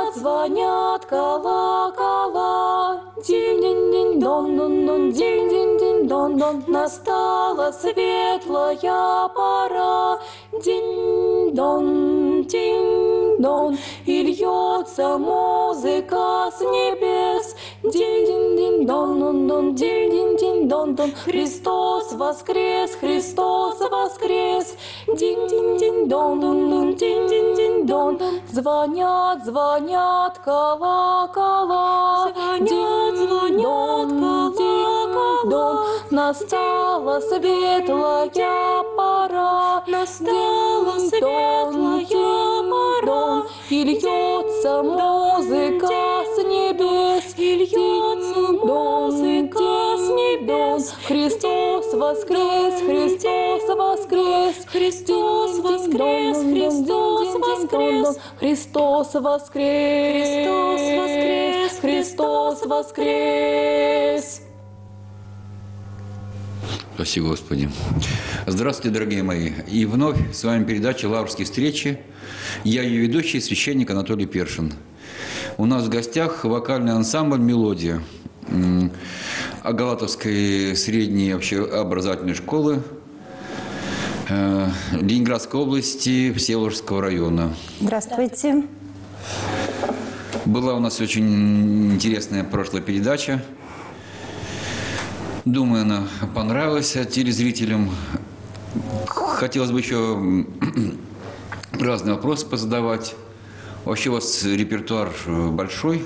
звонят, звонят колокола. Динь-динь-динь-дон-дон-дон, динь-динь-динь-дон-дон. Настала светлая пора. Динь-дон, динь-дон. И льется музыка с небес. Динь-динь-динь-дон-дон-дон, динь-динь-динь-дон-дон. Христос воскрес, Христос воскрес. Динь-динь-динь-дон-дон-дон, динь-динь-динь-дон. Звонят, звонят колокола. Звонят, звонят колокола. Настала светлая пора. Настала светлая пора. И льется музыка с небес. И льется музыка с небес. Христос воскрес, Христос воскрес. Христос воскрес, Христос воскрес. Христос воскрес, Христос воскрес. Христос воскрес. Спасибо, Господи. Здравствуйте, дорогие мои. И вновь с вами передача «Лаврские встречи». Я ее ведущий, священник Анатолий Першин. У нас в гостях вокальный ансамбль «Мелодия» Галатовской средней общеобразовательной школы Ленинградской области, Всеволожского района. Здравствуйте. Была у нас очень интересная прошлая передача. Думаю, она понравилась телезрителям. Хотелось бы еще разные вопросы позадавать. Вообще у вас репертуар большой?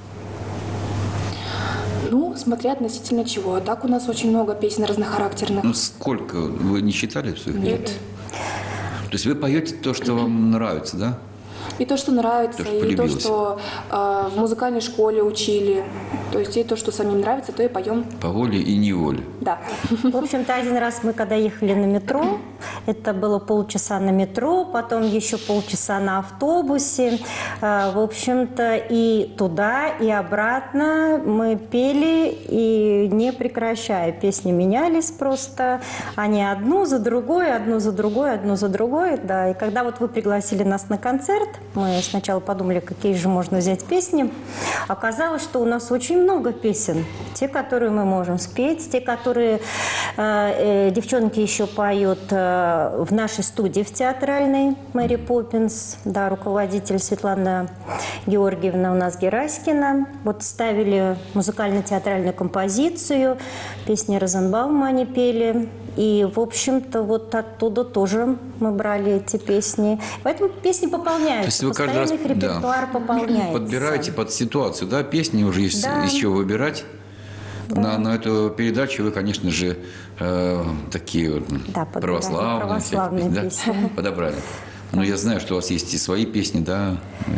Ну, смотря относительно чего. А так у нас очень много песен разнохарактерных. Ну, сколько? Вы не считали? Нет. То есть вы поете то, что вам нравится, да? И то, что нравится, То, что и то, полюбилось. что в музыкальной школе учили. То есть и то, что самим нравится, то и поем. По воле и неволе. Да. В общем-то, один раз мы, когда ехали на метро, это было полчаса на метро, потом еще полчаса на автобусе. В общем-то, и туда, и обратно мы пели, и не прекращая. Песни менялись просто. Они одну за другой, одну за другой, одну за другой. Да. И когда вот вы пригласили нас на концерт, мы сначала подумали, какие же можно взять песни. Оказалось, что у нас очень много песен. Те, которые мы можем спеть, те, которые девчонки еще поют в нашей студии в театральной, Мэри Поппинс, да, руководитель Светлана Георгиевна у нас Гераськина. Вот ставили музыкально-театральную композицию, песни Розенбаума они пели. И, в общем-то, вот оттуда тоже мы брали эти песни. Поэтому песни пополняются. То есть вы каждый раз, постоянно их репертуар пополняется. подбираете под ситуацию, да? Песни уже есть Да. из чего выбирать. Да. На эту передачу вы, конечно же, такие вот Да, православные да, песни. подобрали. Но я знаю, что у вас есть и свои песни, да.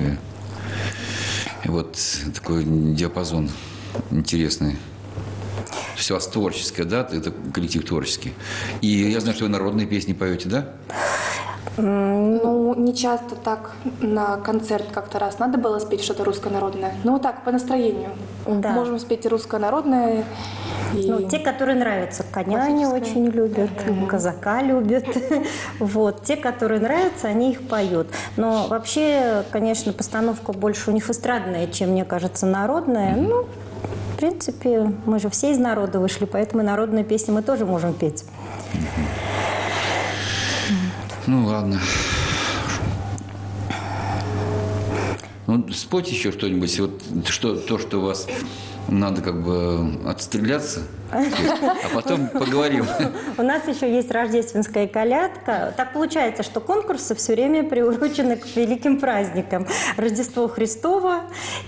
И вот такой диапазон интересный. То есть у вас творческое, да? Это коллектив творческий. И я знаю, что вы народные песни поете, да? Ну, не часто так на концерт как-то раз надо было спеть что-то русское-народное. Ну, так, по настроению. Да. Можем спеть и русское-народное. И... Ну, те, которые нравятся, коня они очень любят, казака любят. Вот. Те, которые нравятся, они их поют. Но вообще, конечно, постановка больше у них эстрадная, чем, мне кажется, народная. Ну, в принципе, мы же все из народа вышли, поэтому и народные песни мы тоже можем петь. Ну, ладно. Ну, спойте еще что-нибудь. Вот то, что у вас надо как бы отстреляться, а потом поговорим. У нас еще есть рождественская колядка. Так получается, что конкурсы все время приурочены к великим праздникам. Рождество Христово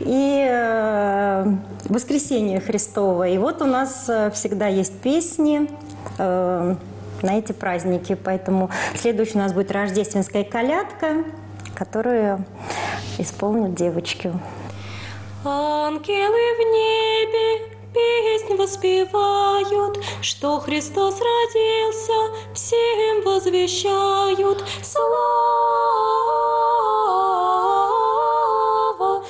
и Воскресение Христово. И вот у нас всегда есть песни на эти праздники. Поэтому следующий у нас будет рождественская колядка, которую исполнят девочки. Ангелы в небе песнь воспевают, что Христос родился, всем возвещают. Слава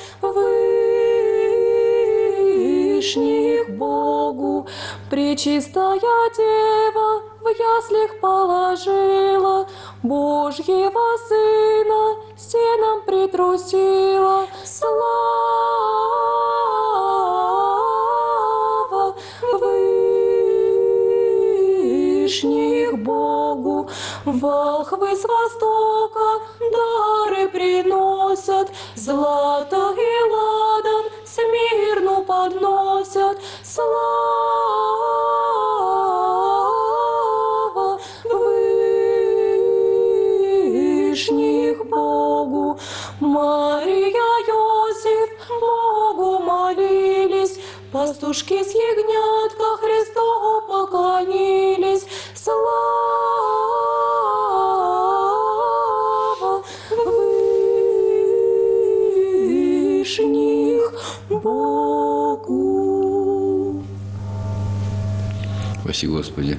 вышних Богу, пречистая Дева в яслях положила Божьего Сына, сеном притрусила. Слава волхвы с востока дары приносят, злато и ладан Смирну подносят. Слава вышних Богу, Мария, Иосиф Богу молились, пастушки с ягнятка Христу поклонились. Слава вышних Богу. Спасибо, Господи.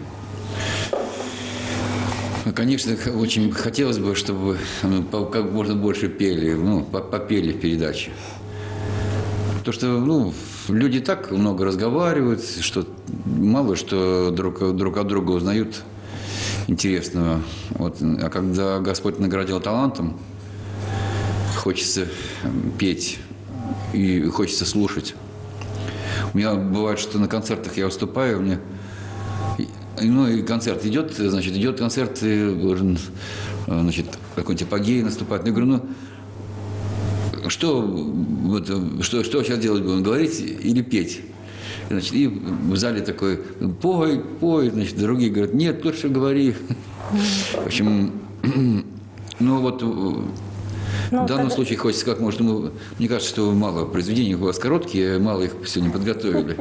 Ну, конечно, очень хотелось бы, чтобы как можно больше пели, попели в передаче. Потому что, люди так много разговаривают, что мало что друг от друга узнают интересного. Вот. А когда Господь наградил талантом, хочется петь и хочется слушать. У меня бывает, что на концертах я выступаю, мне... и концерт идет, идет концерт, и должен, какой-нибудь апогей наступать. Я говорю, что сейчас делать будем, говорить или петь? И в зале такой, пой, другие говорят, нет, лучше говори. В общем, в данном случае хочется как можно, мне кажется, что мало произведений у вас короткие, мало их сегодня подготовили.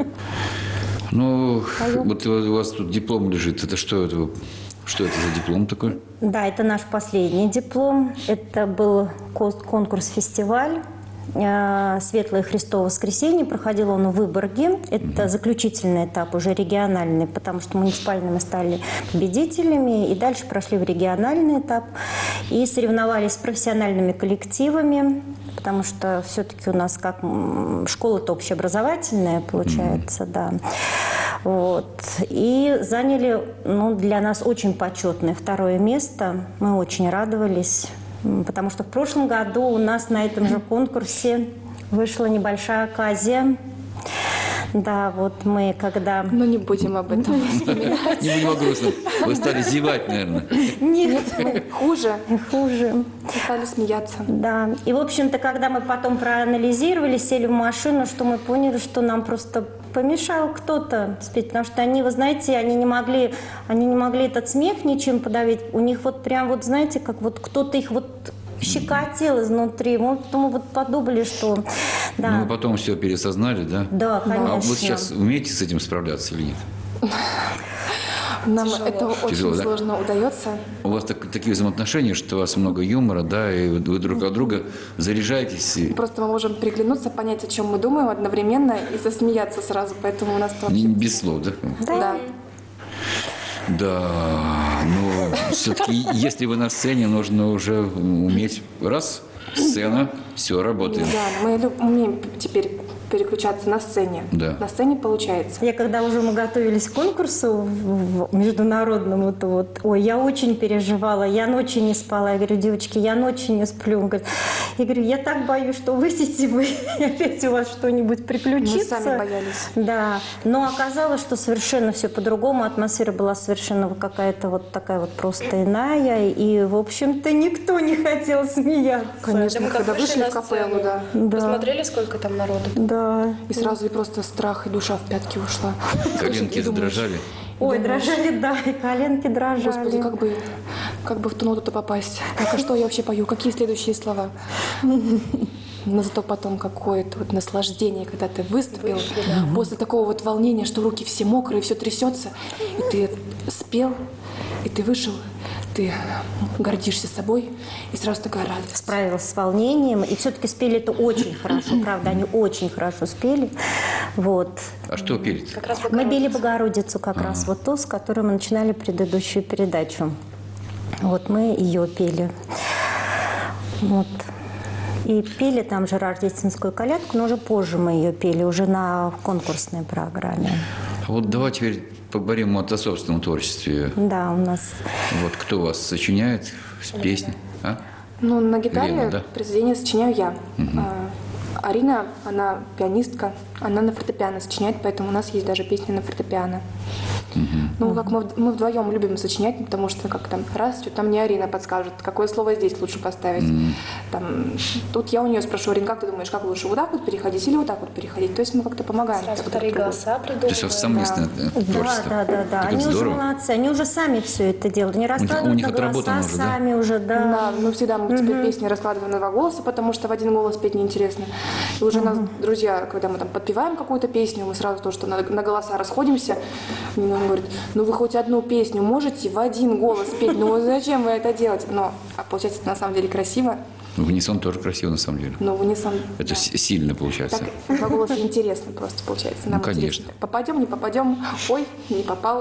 Вот у вас тут диплом лежит, это что это? Что это за диплом такой? Да, это наш последний диплом. Это был конкурс-фестиваль «Светлое Христово воскресенье». Проходил он в Выборге. Это заключительный этап, уже региональный, потому что муниципальные мы стали победителями. И дальше прошли в региональный этап. И соревновались с профессиональными коллективами, потому что все-таки у нас как школа-то общеобразовательная получается, да. Вот. И заняли, для нас очень почетное 2-е место. Мы очень радовались, потому что в прошлом году у нас на этом же конкурсе вышла небольшая оказия. Да, вот мы когда... Не будем об этом вспоминать. Не будем о грустном. Вы стали зевать, наверное. Нет, мы хуже. Хуже. Стали смеяться. Да. И, в общем-то, когда мы потом проанализировали, сели в машину, что мы поняли, что нам просто помешал кто-то спеть. Потому что они, вы знаете, они не могли этот смех ничем подавить. У них знаете, как кто-то их щекотел изнутри. Мы потом подумали, что... Да. Вы потом все пересознали, да? Да, конечно. А вы сейчас умеете с этим справляться или нет? Нам Тяжело. это очень Тяжело, да? сложно удается. У вас такие взаимоотношения, что у вас много юмора, да, и вы друг от друга заряжаетесь. Просто мы можем переглянуться, понять, о чем мы думаем одновременно и засмеяться сразу. Поэтому у нас вообще... Без слов, да? Да. Да, но все-таки, если вы на сцене, нужно уже уметь. Раз, сцена, все, работаем. Да, мы умеем теперь переключаться на сцене. Да. На сцене получается. Когда мы готовились к конкурсу международному, я очень переживала, я ночью не спала. Я говорю, девочки, я ночью не сплю. Он говорит, я говорю, я так боюсь, что выйдете вы, и опять у вас что-нибудь приключится. Мы сами боялись. Да, но оказалось, что совершенно все по-другому. Атмосфера была совершенно какая-то такая просто иная. И, в общем-то, никто не хотел смеяться. Конечно, мы когда вышли в капеллу, да. Посмотрели, сколько там народу? Да. И сразу и просто страх, и душа в пятки ушла. Коленки задрожали. Ой, дрожали, да, и коленки дрожали. Господи, как бы в ту ноту-то попасть? Так, а что я вообще пою? Какие следующие слова? Но зато потом какое-то наслаждение, когда ты выступил, после такого волнения, что руки все мокрые, все трясется, и ты спел, и ты вышел, ты гордишься собой, и сразу такая радость. Справилась с волнением, и все-таки спели это очень хорошо, правда, они очень хорошо спели. Вот. А что пели? Как раз Мы пели Богородицу как раз, ту, с которой мы начинали предыдущую передачу. Вот мы ее пели. Вот. И пели там же рождественскую колядку, но уже позже мы ее пели, уже на конкурсной программе. Вот давай теперь поговорим о собственном творчестве. Да, у нас... Вот кто вас сочиняет песни? А? На гитаре Лена, да? произведение сочиняю я. Арина, она пианистка, она на фортепиано сочиняет, поэтому у нас есть даже песни на фортепиано. Ну, как мы вдвоем любим сочинять, потому что как там раз, что там мне Арина подскажет, какое слово здесь лучше поставить. Там, тут я у нее спрошу: Арин, как ты думаешь, как лучше, вот так вот переходить или вот так вот переходить? То есть мы как-то помогаем. Сразу друг вторые другу. голоса То есть придумываем. совместное творчество. Да. Так это Они уже здорово. молодцы, они уже сами все это делают. Они раскладывают них на отработано голоса уже, да? сами уже, да. Да, ну всегда мы теперь песни раскладываем на два голоса, потому что в один голос петь неинтересно. И уже нас друзья, когда мы там подпеваем какую-то песню, мы сразу то, что на голоса расходимся, они нам говорят: ну вы хоть одну песню можете в один голос петь, ну зачем вы это делаете? Но получается это на самом деле красиво, В унисон тоже красиво, на самом деле. но в унисон. Это да. сильно получается. Так два голоса интересно просто получается. Нам конечно. интересно. Попадем, не попадем, ой, не попал.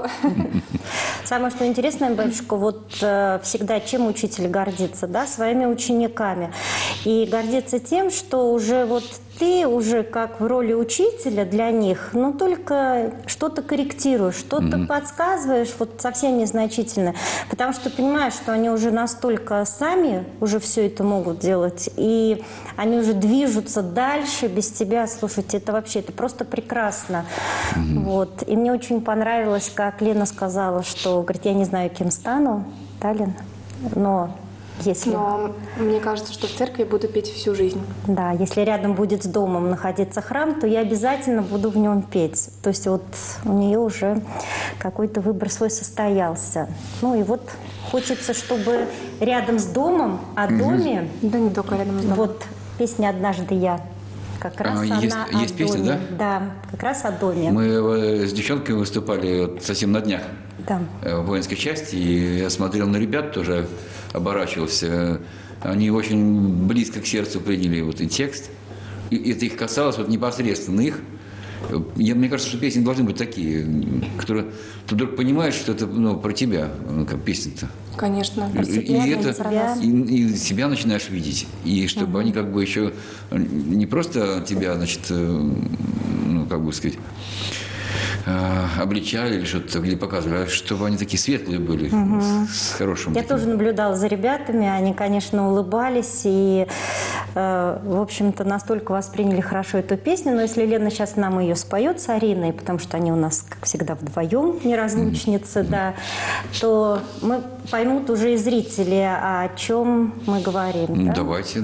Самое, что интересное, батюшка, вот всегда чем учитель гордится, да, своими учениками. И гордится тем, что уже вот ты уже как в роли учителя для них, но только что-то корректируешь, что-то подсказываешь, вот совсем незначительно. Потому что понимаешь, что они уже настолько сами уже все это могут делать, и они уже движутся дальше без тебя. Слушайте, это вообще, это просто прекрасно. Вот. И мне очень понравилось, как Лена сказала, что, говорит, я не знаю, кем стану, да, Лен? Но если... Но мне кажется, что в церкви буду петь всю жизнь. Да, если рядом будет с домом находиться храм, то я обязательно буду в нем петь. То есть вот у нее уже какой-то выбор свой состоялся. Ну и вот хочется, чтобы рядом с домом, о доме, Да не только рядом с домом. вот песня «Однажды я». Как раз она есть о песня, доме. да? Да, как раз о доме. Мы с девчонками выступали вот совсем на днях Да. в воинской части, и я смотрел на ребят, тоже оборачивался. Они очень близко к сердцу приняли вот и текст. И это их касалось вот непосредственно их. Мне кажется, что песни должны быть такие, которые ты вдруг понимаешь, что это про тебя, как песня-то. Конечно. И это, себя. и себя начинаешь видеть. И чтобы они как бы еще не просто тебя, значит, ну, как бы сказать, обличали или что-то, или показывали, а чтобы они такие светлые были, с хорошим. Я таким. тоже наблюдала за ребятами, они, конечно, улыбались и, в общем-то, настолько восприняли хорошо эту песню. Но если Лена сейчас нам ее споет с Ариной, потому что они у нас, как всегда, вдвоем неразлучницы, да, то мы поймут уже и зрители, о чем мы говорим. Да? Давайте.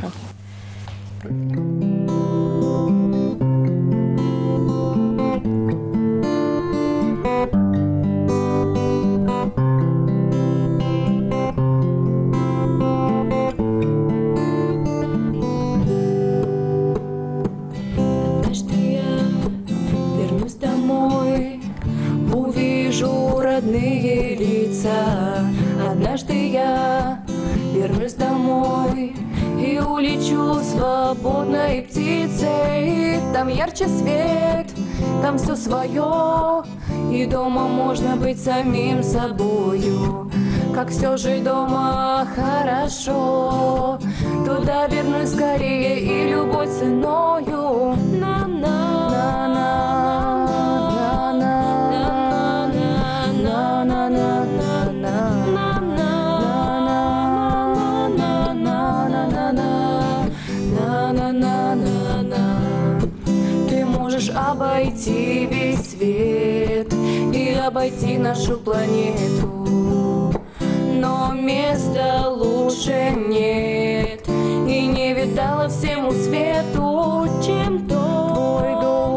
Однажды я вернусь домой, увижу родные лица. Однажды я вернусь домой и улечу свободной птицей. Там ярче свет, там все свое, и дома можно быть самим собою. Как все же дома хорошо, туда вернусь скорее и любой ценою. Ты можешь обойти весь свет и обойти нашу планету, но места лучше нет, и не видала всему свету, чем твой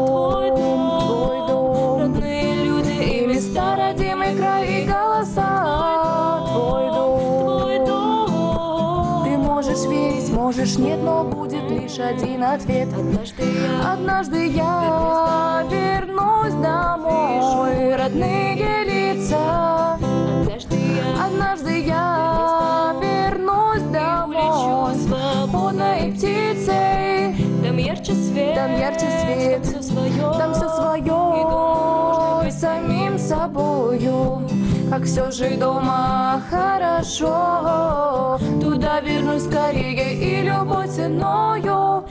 дом, родные люди и места, родимые края и голоса. Твой дом. Ты можешь верить, можешь нет, но будет лишь один ответ. Однажды я вернусь домой, родные лица. Однажды я вернусь домой, свободной птицей. Там ярче свет, там все свое, и самим собою. Как все же дома хорошо, туда вернусь скорее и любой ценою.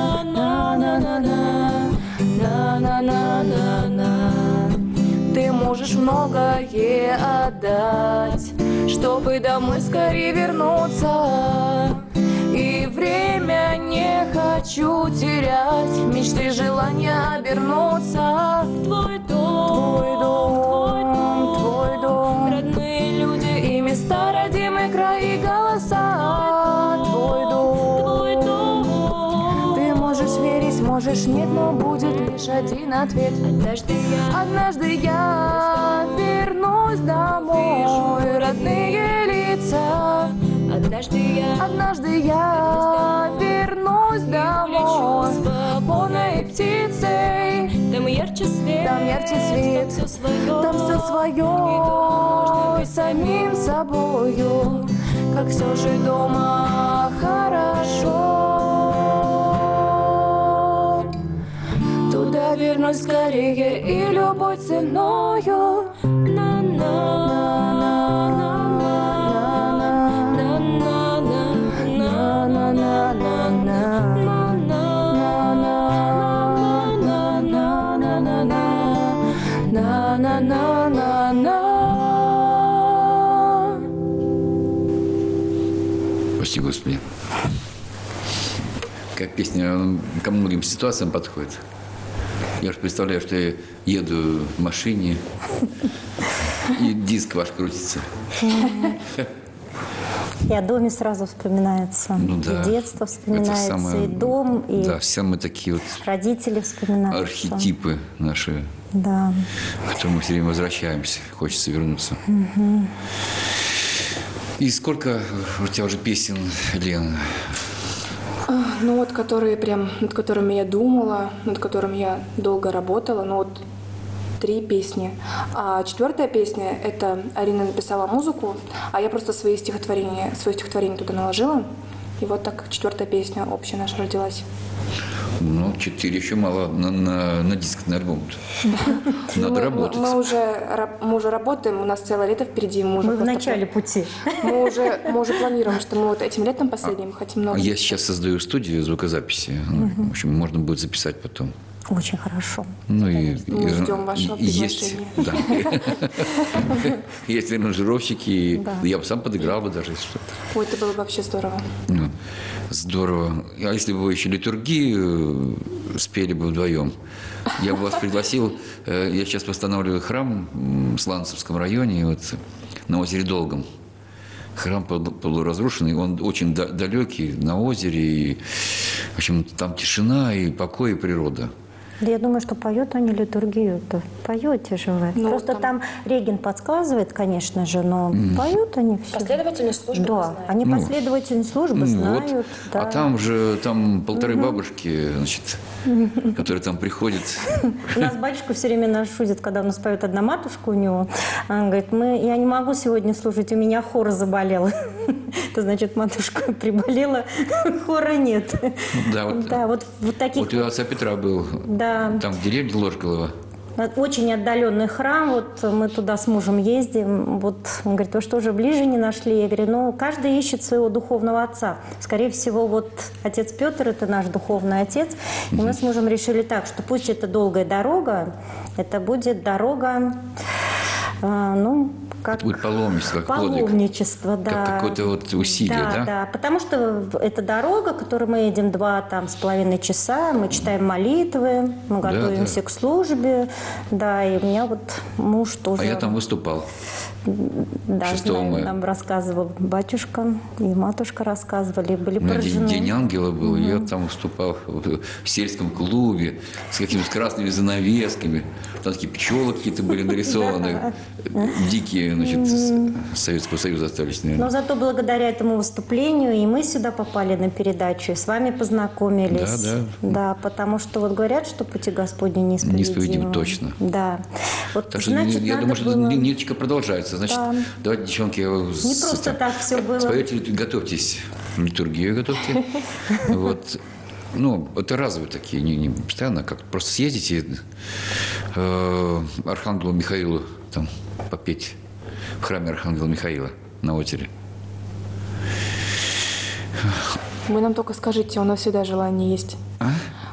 Ты можешь многое отдать, чтобы домой скорее вернуться. И время не хочу терять, мечты, желания обернуться в твой дом, твой дом, родные люди и места, родимые края и голоса. Твой дом, ты можешь верить, можешь нет, но будет лишь один ответ. Однажды я вернусь домой, родные лица. Однажды я вернусь домой, полной птицей. Там ярче свет, там все свое, самим собою, как все же дома хорошо. Туда вернусь скорее и любой ценою. Прости, Господи. Как песня ко многим ситуациям подходит. Я же представляю, что я еду в машине, и диск ваш крутится. И о доме сразу вспоминается. Ну да. И детство вспоминается, самое, и дом, и да, все мы такие вот родители вспоминаются. архетипы наши, Да. к которым мы все время возвращаемся. Хочется вернуться. И сколько у тебя уже песен, Лена? Ну вот, которые прям, над которыми я думала, над которыми я долго работала, ну вот 3 песни. А 4-я песня, это Арина написала музыку, а я просто свое стихотворение туда наложила. И вот так 4-я песня общая наша родилась. Ну, 4 еще мало на диск, на альбом. Надо работать. Мы уже работаем, у нас целое лето впереди. Мы в начале пути. Мы уже планируем, что мы вот этим летом последним хотим много. Я сейчас создаю студию звукозаписи. В общем, можно будет записать потом. Очень хорошо. Ну и Мы ждем вашего есть, приглашения. да. Есть аранжировщики, я бы сам подыграл бы даже, если что-то. Ой, это было бы вообще здорово. Ну, здорово. А если бы вы еще литургию спели бы вдвоем, я бы вас пригласил. Я сейчас восстанавливаю храм в Сланцевском районе, вот, на озере Долгом. Храм полуразрушенный, он очень далекий, на озере. И, в общем, там тишина и покой, и природа. Да я думаю, что поют они литургию-то. Поете же вы. Ну, Просто там регент подсказывает, конечно же, но поют они все. Последовательность службы Да, знают. они последовательность службы знают. Вот. Да. А там же полторы бабушки, значит, которые там приходят. У нас батюшка все время нас шутит, когда у нас поет одна матушка у него. Он говорит, я не могу сегодня слушать, у меня хор заболел. Это значит, матушка приболела, хора нет. Да, вот таких... Вот у отца Петра был, Да. там в деревне Ложголово. Очень отдаленный храм, вот мы туда с мужем ездим, вот он говорит, вы что же ближе не нашли? Я говорю, ну каждый ищет своего духовного отца. Скорее всего, вот отец Петр – это наш духовный отец, и мы с мужем решили так, что пусть это долгая дорога, это будет дорога, как Это будет паломничество, как подвиг. паломничество, да. Как какое-то вот усилие, да? Да, потому что это дорога, которой мы едем 2,5 часа, мы читаем молитвы, мы готовимся к службе, да, и у меня вот муж тоже... А я там выступал. Да, 6 знаю, мая. нам рассказывал батюшка и матушка рассказывали, были У меня поражены. День ангела был, я там выступал в сельском клубе с какими-то красными занавесками. Там такие пчелы какие-то были нарисованы, дикие, значит, Советского Союза остались, наверное. Но зато благодаря этому выступлению и мы сюда попали на передачу, и с вами познакомились. Да. Да, потому что вот говорят, что пути Господни неисповедимы. Неисповедимы, точно. Да. Вот, Так что значит, я надо думаю, что было... ниточка продолжается. Значит, Да. давайте, девчонки, Не просто так все было. споете, готовьтесь, литургию готовьте. Вот. Ну, это разовые такие, не постоянно, как просто съездите Архангелу Михаилу там попеть в храме Архангела Михаила на озере. Вы нам только скажите, у нас всегда желание есть. А?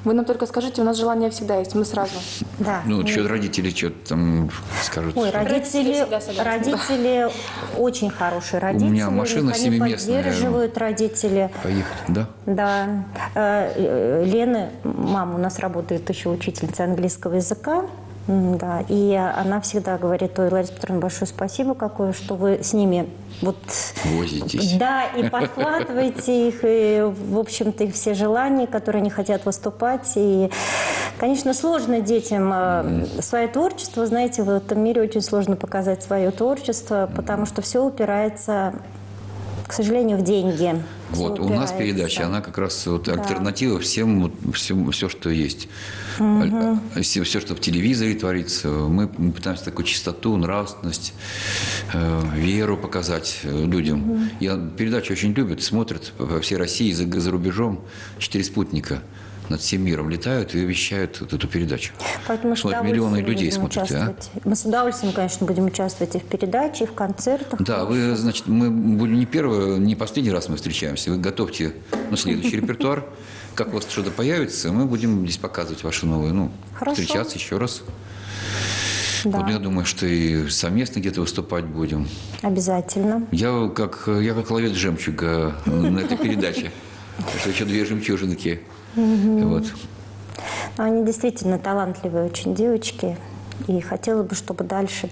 Вы нам только скажите, у нас желание всегда есть, мы сразу. Да. Ну, что родители что-то там скажут. Ой, Родители родители, всегда согласны. родители очень хорошие родители. меня машина их они семиместная. поддерживают родители. Поехали, да? Да. Лена, мама у нас работает еще учительницей английского языка. Да, и она всегда говорит: ой, Лариса Петровна, большое спасибо какое, что вы с ними вот... Возитесь. Да, и подхватываете их, и, в общем-то, их все желания, которые они хотят выступать. И, конечно, сложно детям свое творчество. Знаете, в этом мире очень сложно показать свое творчество, потому что все упирается, к сожалению, в деньги. Вот, Всё у нас упирается. передача, она как раз вот альтернатива всем, вот, все, что есть. Все, что в телевизоре творится. Мы пытаемся такую чистоту, нравственность, веру показать людям. Передачу очень любят, смотрят по всей России, за рубежом. 4 спутника над всем миром летают и вещают вот эту передачу. Поэтому мы с Смотрят, миллионы удовольствием людей будем смотрят. участвовать. Мы с удовольствием, конечно, будем участвовать и в передаче, и в концертах. Да, вы, значит, мы будем не последний раз мы встречаемся. Вы готовьте следующий репертуар. Как у вас что-то появится, мы будем здесь показывать ваши новые, Хорошо. встречаться еще раз. Да. Вот я думаю, что и совместно где-то выступать будем. Обязательно. Я как ловец жемчуга на этой передаче. Что еще 2 жемчужинки. Вот. Но они действительно талантливые очень девочки. И хотелось бы, чтобы дальше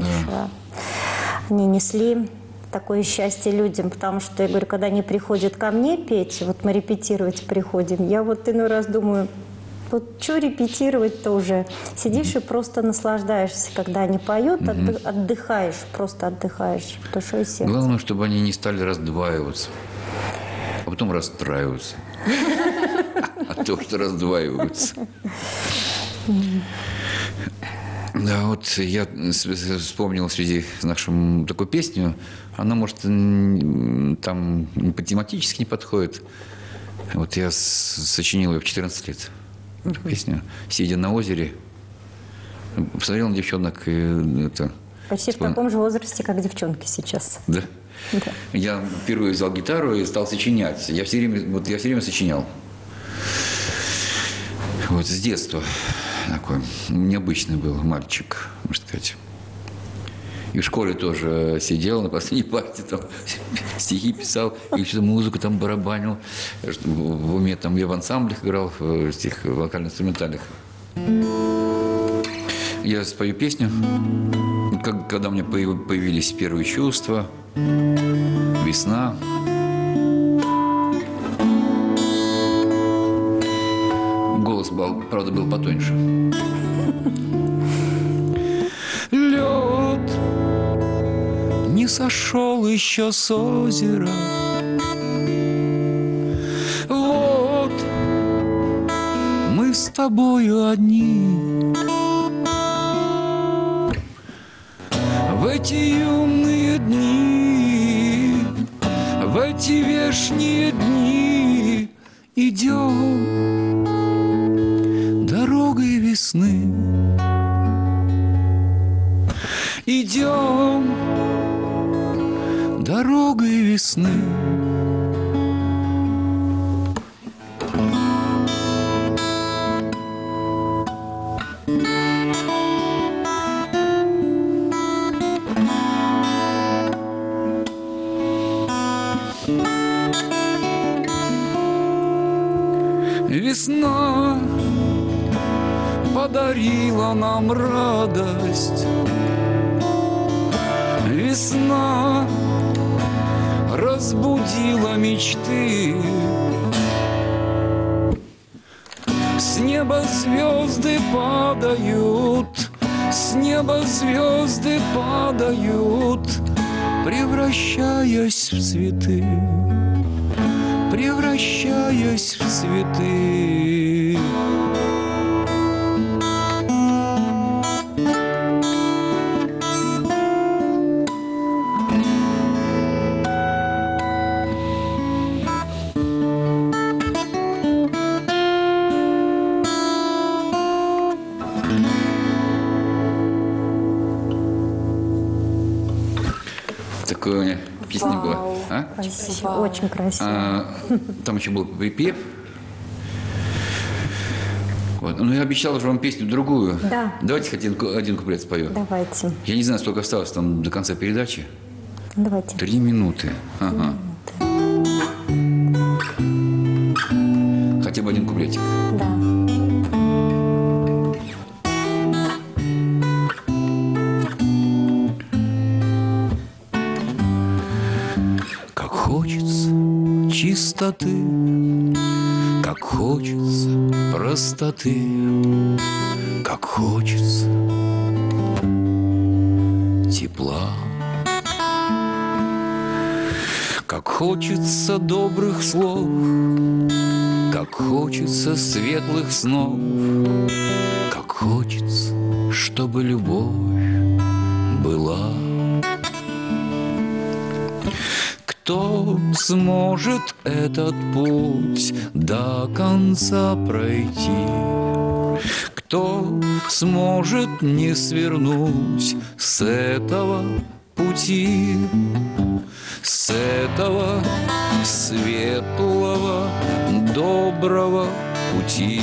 они несли такое счастье людям. Потому что, я говорю, когда они приходят ко мне петь, вот мы репетировать приходим, я вот иной раз думаю, вот что репетировать-то уже? Сидишь и просто наслаждаешься, когда они поют, отдыхаешь, просто отдыхаешь в душе и сердце. Главное, чтобы они не стали раздваиваться, а потом расстраиваться. От того, что раздваиваются. Да, вот я вспомнил в связи с нашим такую песню. Она, может, там тематически не подходит. Вот я сочинил ее в 14 лет. Эту песню. Сидя на озере, посмотрел на девчонок и это... Почти в таком же возрасте, как девчонки сейчас. Да? Да. Я впервые взял гитару и стал сочинять. Я все время сочинял. Вот с детства такой необычный был мальчик, можно сказать. И в школе тоже сидел на последней парте, там стихи писал, и что-то музыку там барабанил. В уме там я в ансамблях играл, в этих вокально-инструментальных. Я спою песню, когда у меня появились первые чувства, весна. Голос, правда, был потоньше. Лед не сошел еще с озера. Вот мы с тобою одни. В эти юные дни, в эти вешние дни идем дорогой весны. Идем дорогой весны. Весна подарила нам радость. Весна разбудила мечты. С неба звезды падают, с неба звезды падают, превращаясь в цветы, превращаясь в цветы. Такое у меня песня была. А? Красиво. Очень красиво. Там еще был припев. Вот. Ну, я обещал же вам песню другую. Да. Давайте хоть один куплет спою. Давайте. Я не знаю, сколько осталось там до конца передачи. Давайте. 3 минуты. Ага. Хотя бы один куплетик. Да. Как хочется чистоты, как хочется простоты, как хочется тепла, как хочется добрых слов, как хочется светлых снов, как хочется, чтобы любовь была. Кто сможет этот путь до конца пройти? Кто сможет не свернуть с этого пути? С этого светлого, доброго пути?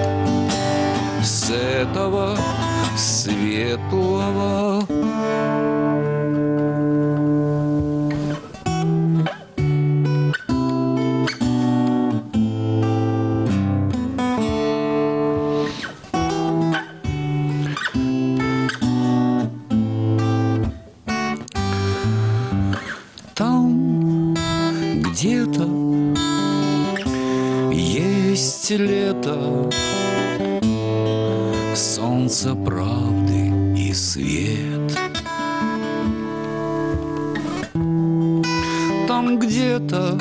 С этого светлого. Там где-то есть лето, солнце правды и свет. Там где-то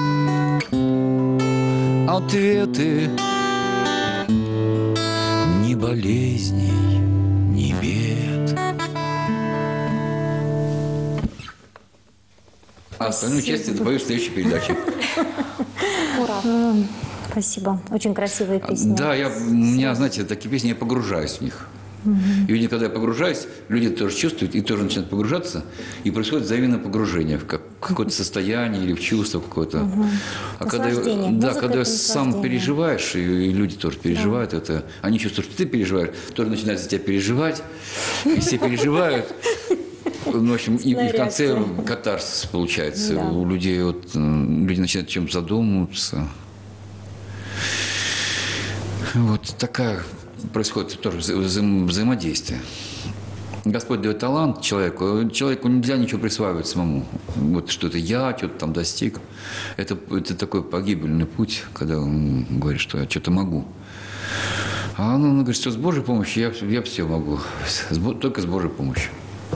ответы ни болезней, ни бед. А остальную часть я допою в следующей передаче. Спасибо. Очень красивые песни. Да, у меня, знаете, такие песни, я погружаюсь в них. И видите, когда я погружаюсь, люди тоже чувствуют и тоже начинают погружаться, и происходит взаимное погружение в какое-то состояние или в чувство какое-то. А когда, когда сам переживаешь, и люди тоже переживают это, они чувствуют, что ты переживаешь, тоже начинают за тебя переживать, и все переживают. В общем, и в конце катарсис получается. Да. У людей люди начинают о чем задумываться. Вот такая происходит тоже взаимодействие. Господь дает талант человеку. Человеку нельзя ничего присваивать самому. Вот что-то я что-то там достиг. Это такой погибельный путь, когда он говорит, что я что-то могу. А он говорит, что с Божьей помощью я все могу. Только с Божьей помощью.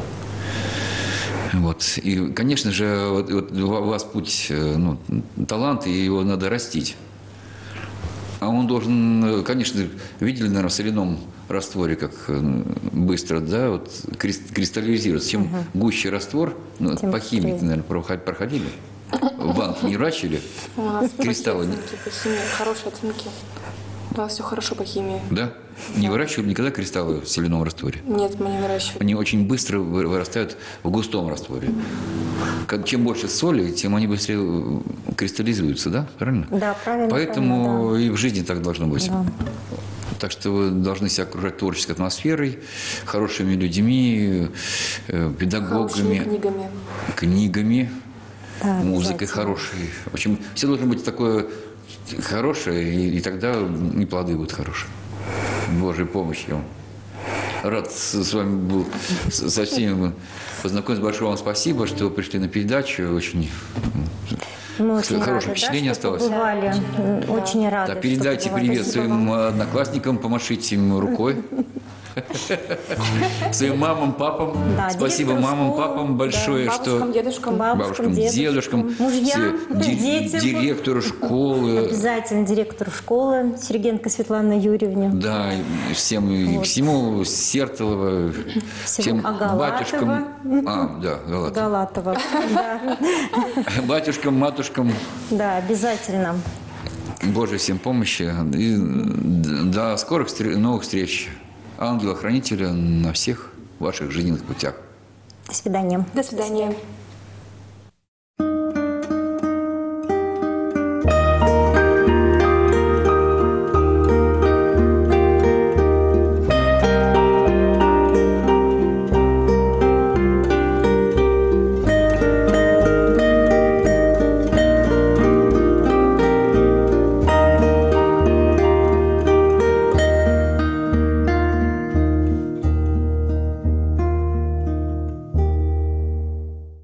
Вот. И, конечно же, вот у вас путь, талант, и его надо растить. А он должен, конечно, видели, наверное, в соляном растворе, как быстро, да, вот кристаллизируется. Чем гуще раствор, по химии, наверное, проходили. В банке не врачили? У нас кристаллы. Оценки по химии, хорошие оценки. У нас все хорошо по химии. Да? Не выращивали никогда кристаллы в соляном растворе? Нет, мы не выращивали. Они очень быстро вырастают в густом растворе. Чем больше соли, тем они быстрее кристаллизуются, да? Правильно? Да, правильно. Поэтому правильно, да. и в жизни так должно быть. Да. Так что вы должны себя окружать творческой атмосферой, хорошими людьми, педагогами, книгами, да, музыкой хорошей. В общем, все должно быть такое хорошее, и тогда и плоды будут хорошие. Божьей помощью. Рад с вами был, со всеми познакомиться. Большое вам спасибо, что вы пришли на передачу. Очень хорошее впечатление осталось. Побывали. Очень рады. Да, передайте привет своим одноклассникам, помашите им рукой. Своим мамам, папам. Да, спасибо мамам, папам большое, да, бабушкам, что... бабушкам, дедушкам, мужьям, детям. Директору школы. Обязательно директору школы Сергенко Светлане Юрьевне. Да, всему Сертолова, всем батюшкам. Галатова. Батюшкам, матушкам. Да, обязательно. Божьей всем помощи. И до скорых новых встреч. Ангела-хранителя на всех ваших жизненных путях. До свидания. До свидания.